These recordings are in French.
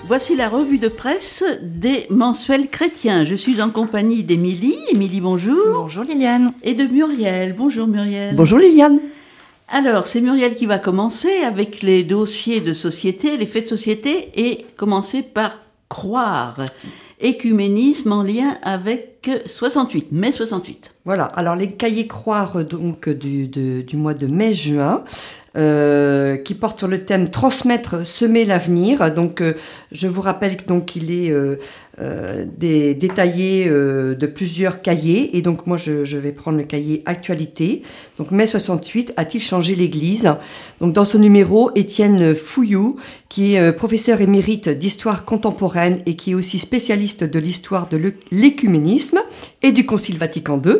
Voici la revue de presse des mensuels chrétiens. Je suis en compagnie d'Émilie. Émilie, bonjour. Bonjour Liliane. Et de Muriel. Bonjour Muriel. Bonjour Liliane. Alors, c'est Muriel qui va commencer avec les dossiers de société, les faits de société, et commencer par croire. Écuménisme en lien avec 68, mai 68. Voilà, alors les cahiers croire donc du mois de mai-juin, qui portent sur le thème transmettre, semer l'avenir. Donc je vous rappelle qu'il est détaillé de plusieurs cahiers, et donc moi je vais prendre le cahier actualité. Donc mai 68, a-t-il changé l'Église? Donc dans ce numéro, Étienne Fouillou, qui est professeur émérite d'histoire contemporaine et qui est aussi spécialiste de l'histoire de l'écuménisme et du Concile Vatican II,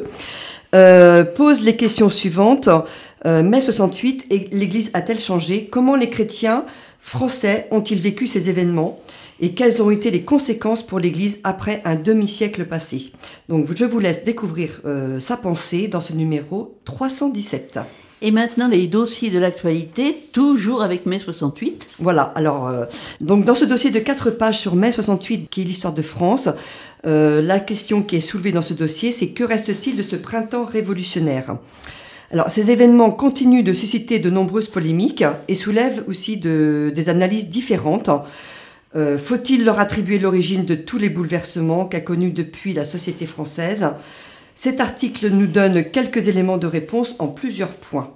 pose les questions suivantes. Mai 68, l'Église a-t-elle changé? Comment les chrétiens français ont-ils vécu ces événements? Et quelles ont été les conséquences pour l'Église après un demi-siècle passé? Donc je vous laisse découvrir sa pensée dans ce numéro 317. Et maintenant, les dossiers de l'actualité, toujours avec mai 68. Voilà, alors, donc dans ce dossier de 4 pages sur mai 68, qui est l'histoire de France, la question qui est soulevée dans ce dossier, c'est que reste-t-il de ce printemps révolutionnaire? Alors, ces événements continuent de susciter de nombreuses polémiques et soulèvent aussi des analyses différentes. Faut-il leur attribuer l'origine de tous les bouleversements qu'a connus depuis la société française? Cet article nous donne quelques éléments de réponse en plusieurs points.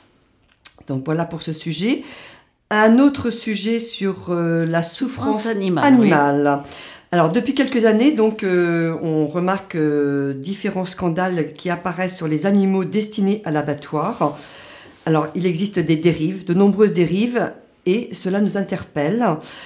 Donc voilà pour ce sujet. Un autre sujet sur la souffrance animale. Oui. Alors depuis quelques années, donc, on remarque différents scandales qui apparaissent sur les animaux destinés à l'abattoir. Alors il existe des dérives, de nombreuses dérives, et cela nous interpelle.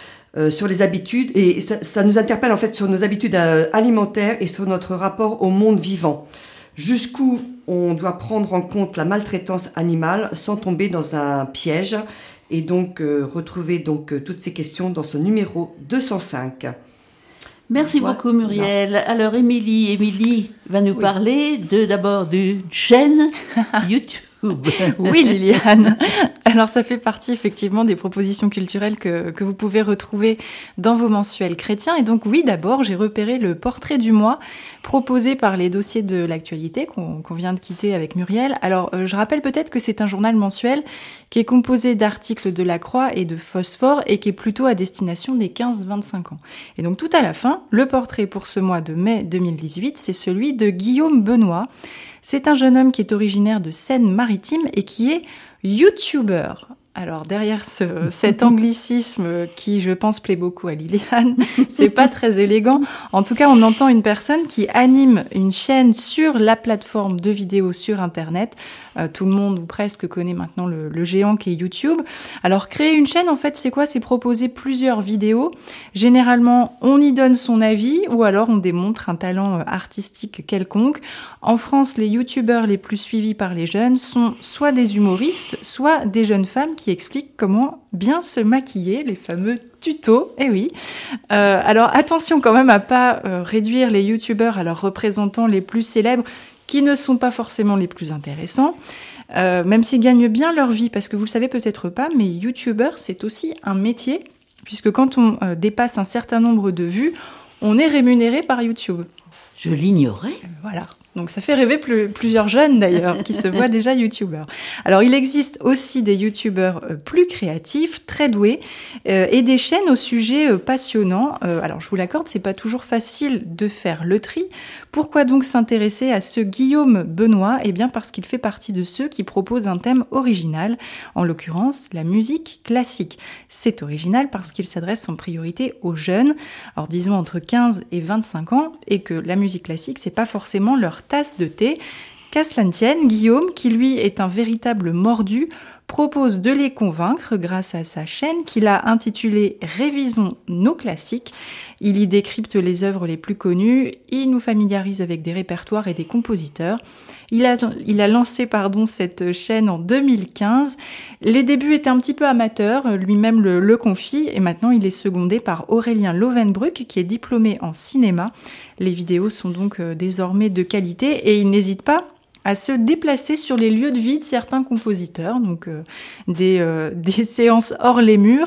Sur les habitudes, et ça nous interpelle en fait sur nos habitudes alimentaires et sur notre rapport au monde vivant. Jusqu'où on doit prendre en compte la maltraitance animale sans tomber dans un piège, et donc retrouver donc toutes ces questions dans ce numéro 205. Merci beaucoup Muriel. Alors Émilie va nous parler d'abord d'une chaîne YouTube. Oui Liliane, alors ça fait partie effectivement des propositions culturelles que vous pouvez retrouver dans vos mensuels chrétiens. Et donc oui, d'abord j'ai repéré le portrait du mois proposé par les dossiers de l'actualité qu'on vient de quitter avec Muriel. Alors je rappelle peut-être que c'est un journal mensuel qui est composé d'articles de La Croix et de Phosphore et qui est plutôt à destination des 15-25 ans. Et donc tout à la fin, le portrait pour ce mois de mai 2018, c'est celui de Guillaume Benoît. C'est un jeune homme qui est originaire de Seine-Maritime et qui est YouTuber. Alors derrière cet anglicisme qui, je pense, plaît beaucoup à Liliane, c'est pas très élégant. En tout cas, on entend une personne qui anime une chaîne sur la plateforme de vidéos sur Internet. Tout le monde ou presque connaît maintenant le géant qui est YouTube. Alors créer une chaîne, en fait, c'est quoi? C'est proposer plusieurs vidéos. Généralement, on y donne son avis ou alors on démontre un talent artistique quelconque. En France, les YouTubeurs les plus suivis par les jeunes sont soit des humoristes, soit des jeunes femmes qui expliquent comment bien se maquiller, les fameux tutos. Eh oui. Alors attention quand même à pas réduire les YouTubeurs à leurs représentants les plus célèbres, qui ne sont pas forcément les plus intéressants, même s'ils gagnent bien leur vie, parce que vous le savez peut-être pas, mais YouTubeur, c'est aussi un métier, puisque quand on dépasse un certain nombre de vues, on est rémunéré par YouTube. Je l'ignorais. Voilà. Donc ça fait rêver plusieurs jeunes d'ailleurs qui se voient déjà youtubeurs. Alors il existe aussi des youtubeurs plus créatifs, très doués et des chaînes au sujet passionnant. Alors je vous l'accorde, c'est pas toujours facile de faire le tri. Pourquoi donc s'intéresser à ce Guillaume Benoît? Eh bien parce qu'il fait partie de ceux qui proposent un thème original, en l'occurrence la musique classique. C'est original parce qu'il s'adresse en priorité aux jeunes, alors disons entre 15 et 25 ans, et que la musique classique, c'est pas forcément leur tasse de thé. Qu'à cela ne tienne, Guillaume, qui lui est un véritable mordu, propose de les convaincre grâce à sa chaîne qu'il a intitulée « Révisons nos classiques ». Il y décrypte les œuvres les plus connues, il nous familiarise avec des répertoires et des compositeurs. Il a lancé cette chaîne en 2015. Les débuts étaient un petit peu amateurs, lui-même le confie, et maintenant il est secondé par Aurélien Lovenbruck, qui est diplômé en cinéma. Les vidéos sont donc désormais de qualité et il n'hésite pas à se déplacer sur les lieux de vie de certains compositeurs, donc des séances hors les murs.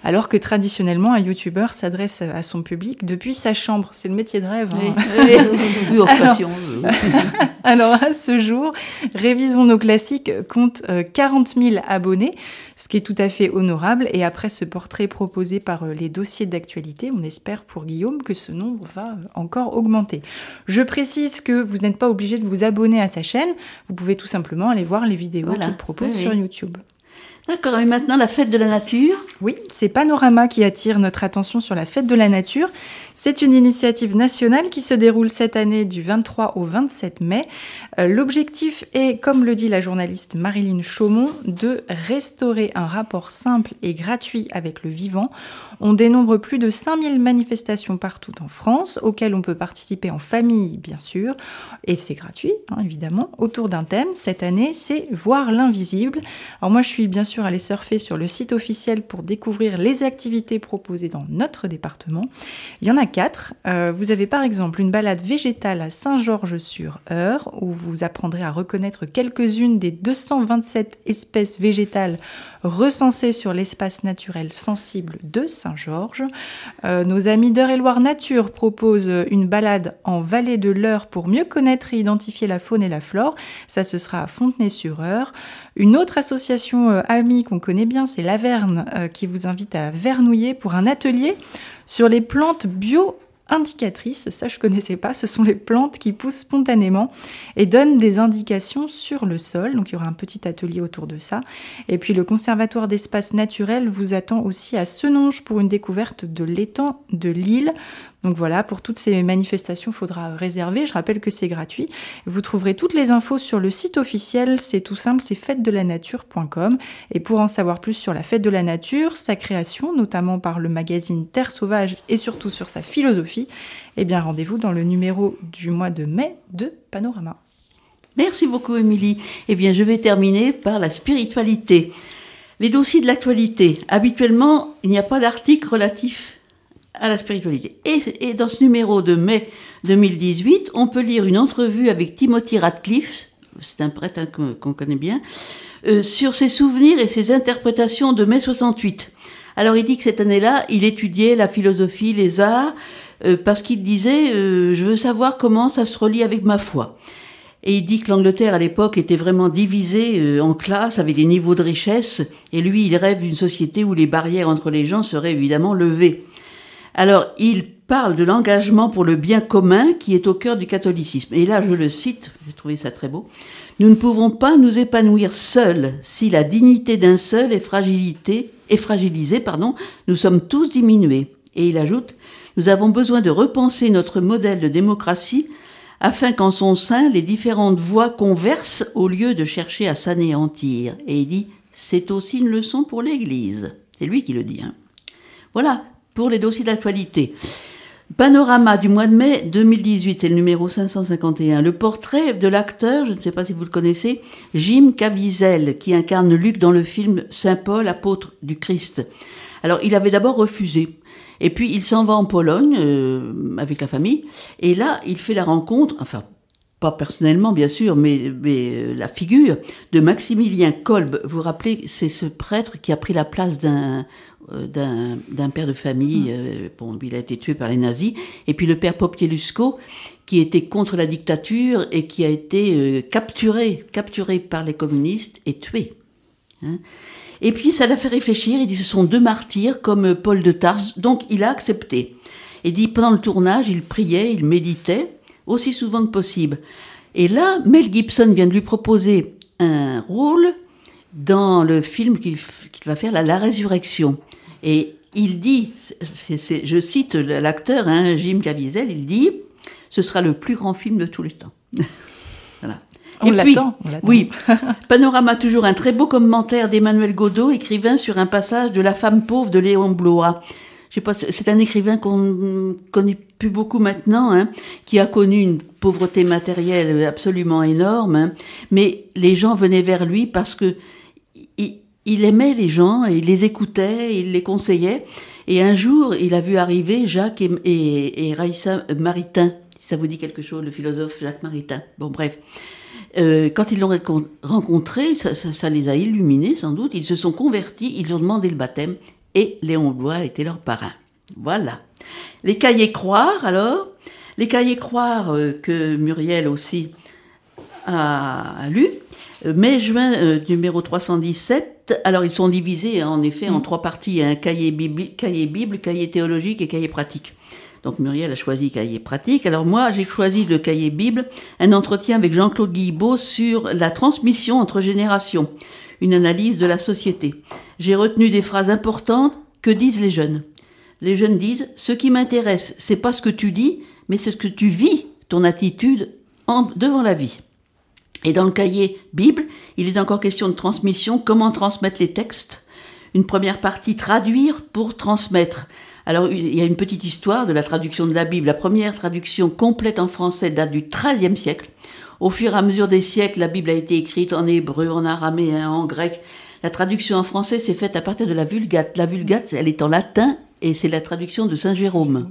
alors que traditionnellement, un youtubeur s'adresse à son public depuis sa chambre. C'est le métier de rêve. Hein. Oui, enfin, si on veut. Alors, à ce jour, Révisons nos classiques compte 40 000 abonnés, ce qui est tout à fait honorable. Et après ce portrait proposé par les dossiers d'actualité, on espère pour Guillaume que ce nombre va encore augmenter. Je précise que vous n'êtes pas obligé de vous abonner à sa chaîne. Vous pouvez tout simplement aller voir les vidéos qu'il propose sur YouTube. D'accord, et maintenant la fête de la nature. Oui, c'est Panorama qui attire notre attention sur la fête de la nature. C'est une initiative nationale qui se déroule cette année du 23 au 27 mai. L'objectif est, comme le dit la journaliste Marilyn Chaumont, de restaurer un rapport simple et gratuit avec le vivant. On dénombre plus de 5000 manifestations partout en France, auxquelles on peut participer en famille, bien sûr, et c'est gratuit, hein, évidemment, autour d'un thème. Cette année, c'est « Voir l'invisible ». Alors moi, je suis bien sûr allée surfer sur le site officiel pour découvrir les activités proposées dans notre département. Il y en a 4. Vous avez par exemple une balade végétale à Saint-Georges-sur-Eure, où vous apprendrez à reconnaître quelques-unes des 227 espèces végétales recensées sur l'espace naturel sensible de Saint-Georges. Nos amis d'Eure-et-Loire Nature proposent une balade en vallée de l'Eure pour mieux connaître et identifier la faune et la flore. Ça, ce sera à Fontenay-sur-Eure. Une autre association amie qu'on connaît bien, c'est l'Averne, qui vous invite à vernouiller pour un atelier sur les plantes bio-indicatrices. Ça, je connaissais pas. Ce sont les plantes qui poussent spontanément et donnent des indications sur le sol. Donc, il y aura un petit atelier autour de ça. Et puis, le Conservatoire d'espaces naturels vous attend aussi à Senonges pour une découverte de l'étang de l'île. Donc voilà, pour toutes ces manifestations, il faudra réserver. Je rappelle que c'est gratuit. Vous trouverez toutes les infos sur le site officiel. C'est tout simple, c'est fêtedelanature.com. Et pour en savoir plus sur la fête de la nature, sa création, notamment par le magazine Terre Sauvage et surtout sur sa philosophie, eh bien rendez-vous dans le numéro du mois de mai de Panorama. Merci beaucoup, Émilie. Eh bien, je vais terminer par la spiritualité. Les dossiers de l'actualité. Habituellement, il n'y a pas d'article relatif à la spiritualité. Et dans ce numéro de mai 2018, on peut lire une entrevue avec Timothy Radcliffe, c'est un prêtre qu'on connaît bien, sur ses souvenirs et ses interprétations de mai 68. Alors il dit que cette année-là, il étudiait la philosophie, les arts, parce qu'il disait « je veux savoir comment ça se relie avec ma foi ». Et il dit que l'Angleterre, à l'époque, était vraiment divisée en classes, avec des niveaux de richesse, et lui, il rêve d'une société où les barrières entre les gens seraient évidemment levées. Alors, il parle de l'engagement pour le bien commun qui est au cœur du catholicisme. Et là, je le cite, j'ai trouvé ça très beau. « Nous ne pouvons pas nous épanouir seuls si la dignité d'un seul est fragilisée, nous sommes tous diminués. » Et il ajoute « Nous avons besoin de repenser notre modèle de démocratie afin qu'en son sein, les différentes voix conversent au lieu de chercher à s'anéantir. » Et il dit « C'est aussi une leçon pour l'Église. » C'est lui qui le dit. Hein. Voilà. Pour les dossiers d'actualité. Panorama du mois de mai 2018, c'est le numéro 551. Le portrait de l'acteur, je ne sais pas si vous le connaissez, Jim Caviezel, qui incarne Luc dans le film Saint Paul, apôtre du Christ. Alors, il avait d'abord refusé. Et puis, il s'en va en Pologne, avec la famille. Et là, il fait la rencontre, enfin, pas personnellement, bien sûr, mais la figure de Maximilien Kolbe. Vous vous rappelez, c'est ce prêtre qui a pris la place d'un père de famille. Bon, il a été tué par les nazis. Et puis le père Popielusco, qui était contre la dictature et qui a été capturé par les communistes et tué. Hein. Et puis ça l'a fait réfléchir. Il dit ce sont deux martyrs comme Paul de Tarse. Donc il a accepté. Il dit pendant le tournage, il priait, il méditait aussi souvent que possible. Et là, Mel Gibson vient de lui proposer un rôle dans le film qu'il va faire, La Résurrection. Et il dit, je cite l'acteur, hein, Jim Caviezel, il dit « Ce sera le plus grand film de tous les temps. » Voilà. On l'attend. Oui, Panorama, toujours un très beau commentaire d'Emmanuel Godot, écrivain sur un passage de La femme pauvre de Léon Blois. Je sais pas, c'est un écrivain qu'on ne connaît plus beaucoup maintenant, hein, qui a connu une pauvreté matérielle absolument énorme, hein, mais les gens venaient vers lui parce que il aimait les gens, et il les écoutait, il les conseillait. Et un jour, il a vu arriver Jacques et Raïssa Maritain. Ça vous dit quelque chose, le philosophe Jacques Maritain. Bon, bref. Quand ils l'ont rencontré, ça les a illuminés, sans doute. Ils se sont convertis, ils ont demandé le baptême. et Léon Bloy était leur parrain. Voilà. Les cahiers croire, alors. Les cahiers croire que Muriel aussi a lu. Mai-juin, numéro 317. Alors, ils sont divisés, en effet, en 3 parties. Un cahier Bible, cahier théologique et cahier pratique. Donc, Muriel a choisi cahier pratique. Alors, moi, j'ai choisi le cahier Bible, un entretien avec Jean-Claude Guilbeault sur la transmission entre générations, une analyse de la société. J'ai retenu des phrases importantes. Que disent les jeunes ? Les jeunes disent « Ce qui m'intéresse, c'est pas ce que tu dis, mais c'est ce que tu vis, ton attitude devant la vie. » Et dans le cahier Bible, il est encore question de transmission, comment transmettre les textes. Une première partie, traduire pour transmettre. Alors, il y a une petite histoire de la traduction de la Bible. La première traduction complète en français date du XIIIe siècle. Au fur et à mesure des siècles, la Bible a été écrite en hébreu, en araméen, en grec. La traduction en français s'est faite à partir de la Vulgate. La Vulgate, elle est en latin et c'est la traduction de Saint Jérôme.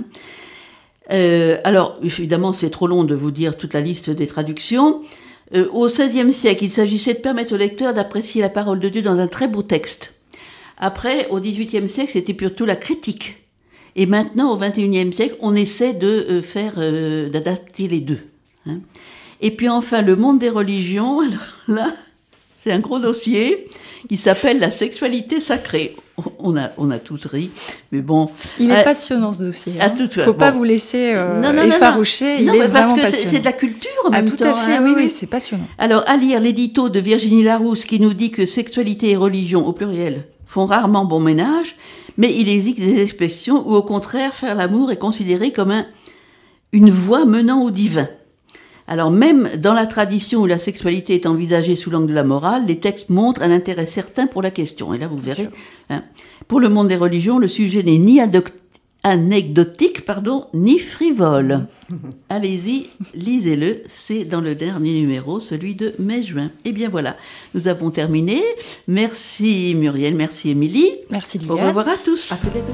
Alors, évidemment, c'est trop long de vous dire toute la liste des traductions. Au XVIe siècle, il s'agissait de permettre au lecteur d'apprécier la parole de Dieu dans un très beau texte. Après, au XVIIIe siècle, c'était plutôt la critique. Et maintenant, au XXIe siècle, on essaie de d'adapter les deux. Et puis enfin, le monde des religions, alors là, c'est un gros dossier qui s'appelle la sexualité sacrée. On a tous ri, mais bon. Il est passionnant ce dossier. Faut pas vous laisser effaroucher. Non, il est parce vraiment que passionnant. c'est de la culture en même temps. Tout à fait, oui, c'est passionnant. Alors, à lire l'édito de Virginie Larousse qui nous dit que sexualité et religion, au pluriel, font rarement bon ménage, mais il existe des expressions où, au contraire, faire l'amour est considéré comme une voie menant au divin. Alors même dans la tradition où la sexualité est envisagée sous l'angle de la morale, les textes montrent un intérêt certain pour la question. Et là, vous verrez, pour le monde des religions, le sujet n'est ni anecdotique, ni frivole. Allez-y, lisez-le, c'est dans le dernier numéro, celui de mai-juin. Et bien voilà, nous avons terminé. Merci Muriel, merci Émilie. Merci Liliane. Au revoir à tous. À très bientôt.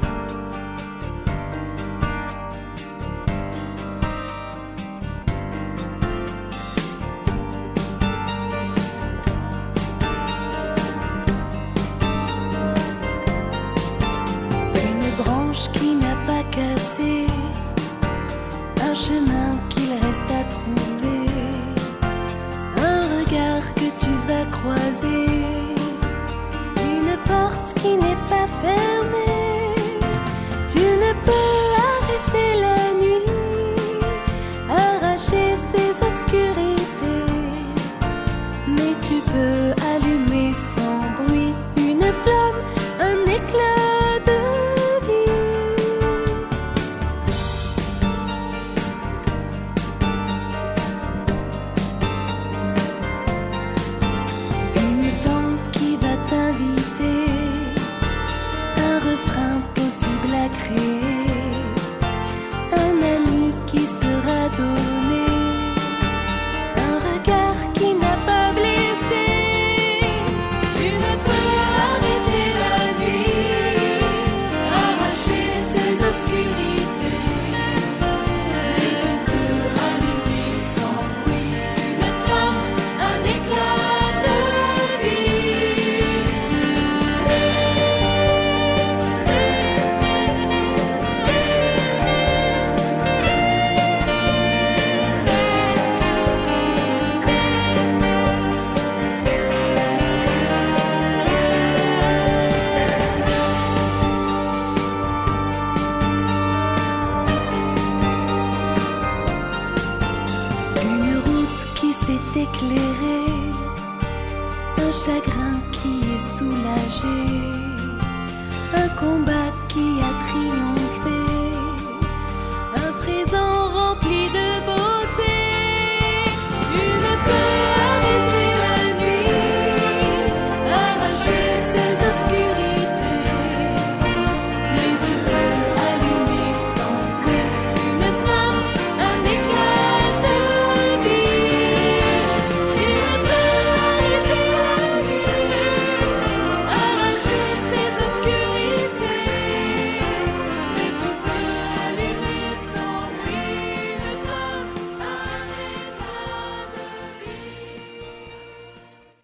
Qui n'a pas cassé, un chemin qu'il reste à trouver, un regard que tu vas croiser, une porte qui n'est pas fermée. Tu ne peux arrêter la nuit, arracher ses obscurités, mais tu peux allumer sans bruit une flamme, un éclat. Éclairé, un chagrin qui est soulagé, un combat